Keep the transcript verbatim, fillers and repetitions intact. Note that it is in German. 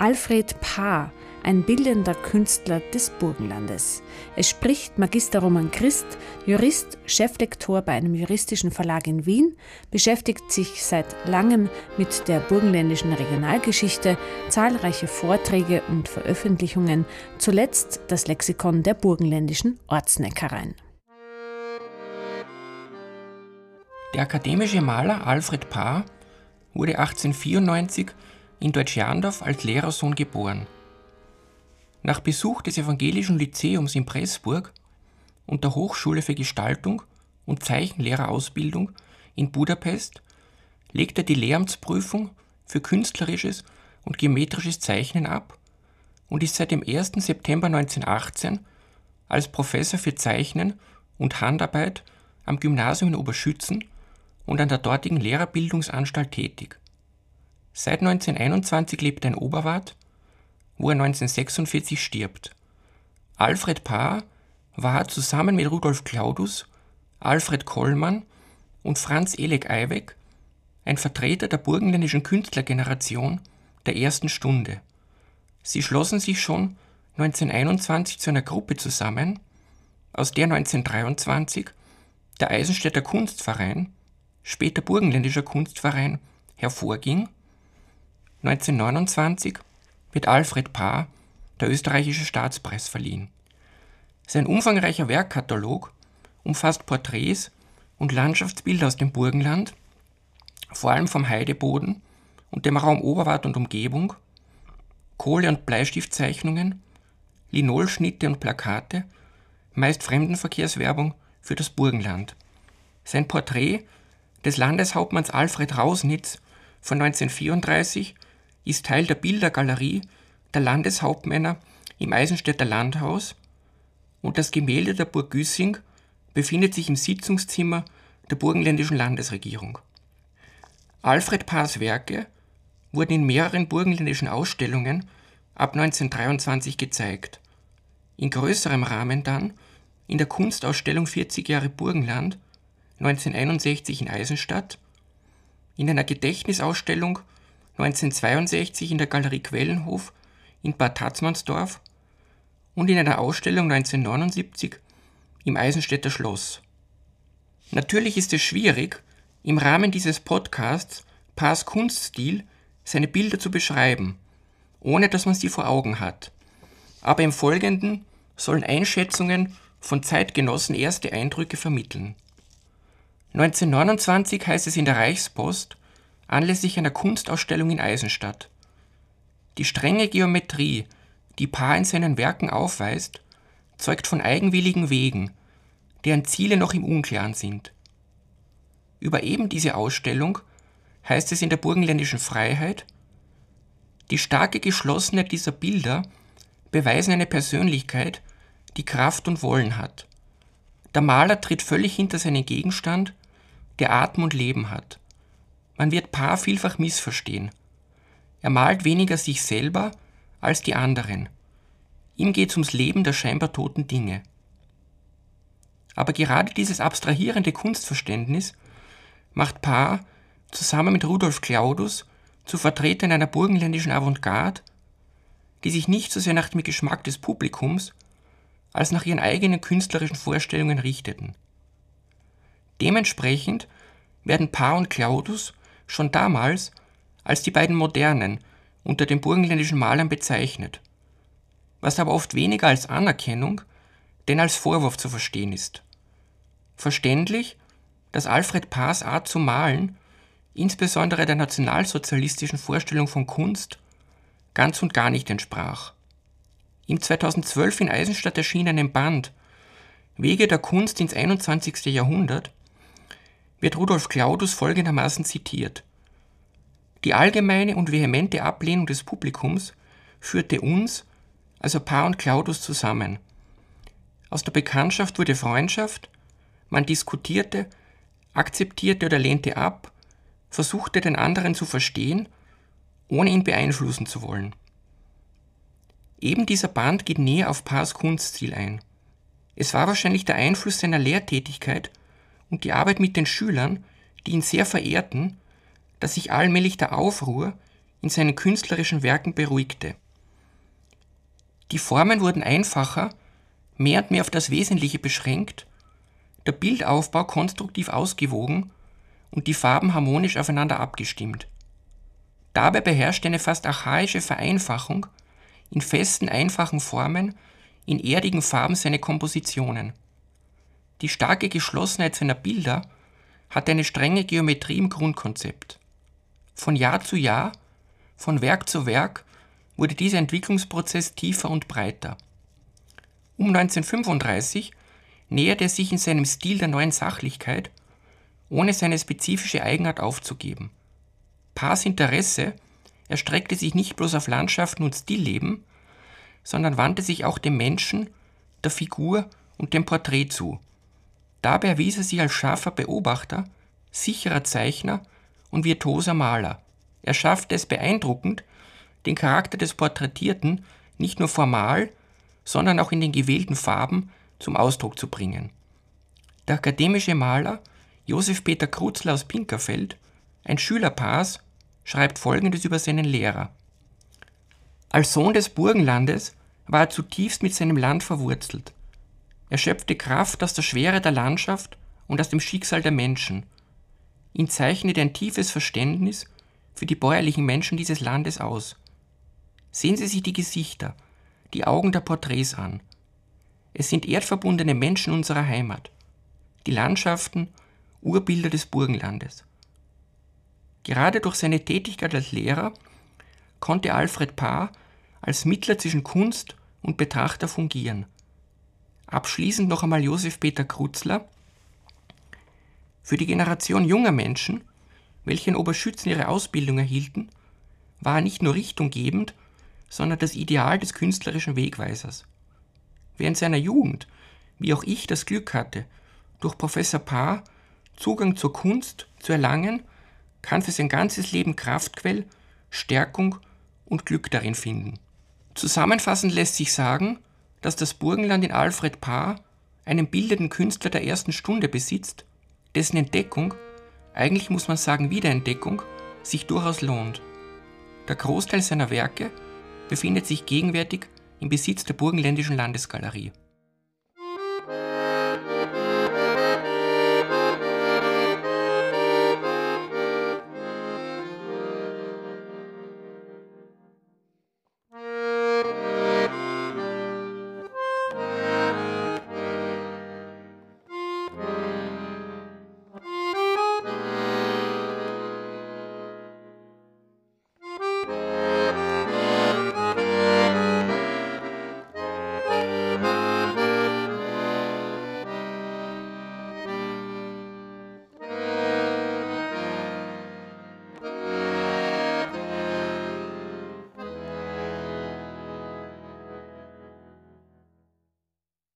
Alfred Paar, ein bildender Künstler des Burgenlandes. Es spricht Magister Roman Christ, Jurist, Cheflektor bei einem juristischen Verlag in Wien, beschäftigt sich seit langem mit der burgenländischen Regionalgeschichte, zahlreiche Vorträge und Veröffentlichungen, zuletzt das Lexikon der burgenländischen Ortsneckereien. Der akademische Maler Alfred Paar wurde achtzehnhundertvierundneunzig in Deutsch-Jarndorf als Lehrersohn geboren. Nach Besuch des Evangelischen Lyzeums in Pressburg und der Hochschule für Gestaltung und Zeichenlehrerausbildung in Budapest legte er die Lehramtsprüfung für künstlerisches und geometrisches Zeichnen ab und ist seit dem ersten September neunzehnhundertachtzehn als Professor für Zeichnen und Handarbeit am Gymnasium in Oberschützen und an der dortigen Lehrerbildungsanstalt tätig. Seit neunzehnhunderteinundzwanzig lebt er in Oberwart, wo er neunzehnhundertsechsundvierzig stirbt. Alfred Paar war zusammen mit Rudolf Claudus, Alfred Kollmann und Franz Elek Eiweg ein Vertreter der burgenländischen Künstlergeneration der ersten Stunde. Sie schlossen sich schon neunzehnhunderteinundzwanzig zu einer Gruppe zusammen, aus der neunzehnhundertdreiundzwanzig der Eisenstädter Kunstverein, später Burgenländischer Kunstverein, hervorging. neunzehnhundertneunundzwanzig wird Alfred Paar der österreichische Staatspreis verliehen. Sein umfangreicher Werkkatalog umfasst Porträts und Landschaftsbilder aus dem Burgenland, vor allem vom Heideboden und dem Raum Oberwart und Umgebung, Kohle- und Bleistiftzeichnungen, Linolschnitte und Plakate, meist Fremdenverkehrswerbung für das Burgenland. Sein Porträt des Landeshauptmanns Alfred Rausnitz von neunzehnhundertvierunddreißig ist Teil der Bildergalerie der Landeshauptmänner im Eisenstädter Landhaus und das Gemälde der Burg Güssing befindet sich im Sitzungszimmer der burgenländischen Landesregierung. Alfred Paars Werke wurden in mehreren burgenländischen Ausstellungen ab neunzehnhundertdreiundzwanzig gezeigt. In größerem Rahmen dann in der Kunstausstellung vierzig Jahre Burgenland neunzehnhunderteinundsechzig in Eisenstadt, in einer Gedächtnisausstellung neunzehnhundertzweiundsechzig in der Galerie Quellenhof in Bad Tatzmannsdorf und in einer Ausstellung neunzehnhundertneunundsiebzig im Eisenstädter Schloss. Natürlich ist es schwierig, im Rahmen dieses Podcasts Paars Kunststil, seine Bilder zu beschreiben, ohne dass man sie vor Augen hat. Aber im Folgenden sollen Einschätzungen von Zeitgenossen erste Eindrücke vermitteln. neunzehnhundertneunundzwanzig heißt es in der Reichspost anlässlich einer Kunstausstellung in Eisenstadt: Die strenge Geometrie, die Paar in seinen Werken aufweist, zeugt von eigenwilligen Wegen, deren Ziele noch im Unklaren sind. Über eben diese Ausstellung heißt es in der Burgenländischen Freiheit: Die starke Geschlossenheit dieser Bilder beweisen eine Persönlichkeit, die Kraft und Wollen hat. Der Maler tritt völlig hinter seinen Gegenstand, der Atem und Leben hat. Man wird Paar vielfach missverstehen. Er malt weniger sich selber als die anderen. Ihm geht es ums Leben der scheinbar toten Dinge. Aber gerade dieses abstrahierende Kunstverständnis macht Paar zusammen mit Rudolf Claudus zu Vertretern einer burgenländischen Avantgarde, die sich nicht so sehr nach dem Geschmack des Publikums als nach ihren eigenen künstlerischen Vorstellungen richteten. Dementsprechend werden Paar und Claudus schon damals als die beiden Modernen unter den burgenländischen Malern bezeichnet, was aber oft weniger als Anerkennung, denn als Vorwurf zu verstehen ist. Verständlich, dass Alfred Paars Art zu malen, insbesondere der nationalsozialistischen Vorstellung von Kunst, ganz und gar nicht entsprach. Im zweitausendzwölf in Eisenstadt erschienenen Band Wege der Kunst ins einundzwanzigste Jahrhundert wird Rudolf Claudus folgendermaßen zitiert: Die allgemeine und vehemente Ablehnung des Publikums führte uns, also Paar und Claudus, zusammen. Aus der Bekanntschaft wurde Freundschaft, man diskutierte, akzeptierte oder lehnte ab, versuchte den anderen zu verstehen, ohne ihn beeinflussen zu wollen. Eben dieser Band geht näher auf Paars Kunststil ein. Es war wahrscheinlich der Einfluss seiner Lehrtätigkeit und die Arbeit mit den Schülern, die ihn sehr verehrten, dass sich allmählich der Aufruhr in seinen künstlerischen Werken beruhigte. Die Formen wurden einfacher, mehr und mehr auf das Wesentliche beschränkt, der Bildaufbau konstruktiv ausgewogen und die Farben harmonisch aufeinander abgestimmt. Dabei beherrschte eine fast archaische Vereinfachung in festen, einfachen Formen, in erdigen Farben seine Kompositionen. Die starke Geschlossenheit seiner Bilder hatte eine strenge Geometrie im Grundkonzept. Von Jahr zu Jahr, von Werk zu Werk wurde dieser Entwicklungsprozess tiefer und breiter. Um neunzehnhundertfünfunddreißig näherte er sich in seinem Stil der neuen Sachlichkeit, ohne seine spezifische Eigenart aufzugeben. Paas Interesse erstreckte sich nicht bloß auf Landschaften und Stillleben, sondern wandte sich auch dem Menschen, der Figur und dem Porträt zu. Dabei erwies er sich als scharfer Beobachter, sicherer Zeichner und virtuoser Maler. Er schaffte es beeindruckend, den Charakter des Porträtierten nicht nur formal, sondern auch in den gewählten Farben zum Ausdruck zu bringen. Der akademische Maler Josef Peter Crutzler aus Pinkerfeld, ein Schüler Paas, schreibt Folgendes über seinen Lehrer. Als Sohn des Burgenlandes war er zutiefst mit seinem Land verwurzelt. Er schöpfte Kraft aus der Schwere der Landschaft und aus dem Schicksal der Menschen. Ihn zeichnete ein tiefes Verständnis für die bäuerlichen Menschen dieses Landes aus. Sehen Sie sich die Gesichter, die Augen der Porträts an. Es sind erdverbundene Menschen unserer Heimat. Die Landschaften, Urbilder des Burgenlandes. Gerade durch seine Tätigkeit als Lehrer konnte Alfred Paar als Mittler zwischen Kunst und Betrachter fungieren. Abschließend noch einmal Josef Peter Crutzler. Für die Generation junger Menschen, welche in Oberschützen ihre Ausbildung erhielten, war er nicht nur richtunggebend, sondern das Ideal des künstlerischen Wegweisers. Wer in seiner Jugend, wie auch ich, das Glück hatte, durch Professor Paar Zugang zur Kunst zu erlangen, kann für sein ganzes Leben Kraftquell, Stärkung und Glück darin finden. Zusammenfassend lässt sich sagen, dass das Burgenland in Alfred Paar einen bildenden Künstler der ersten Stunde besitzt, dessen Entdeckung, eigentlich muss man sagen Wiederentdeckung, sich durchaus lohnt. Der Großteil seiner Werke befindet sich gegenwärtig im Besitz der Burgenländischen Landesgalerie.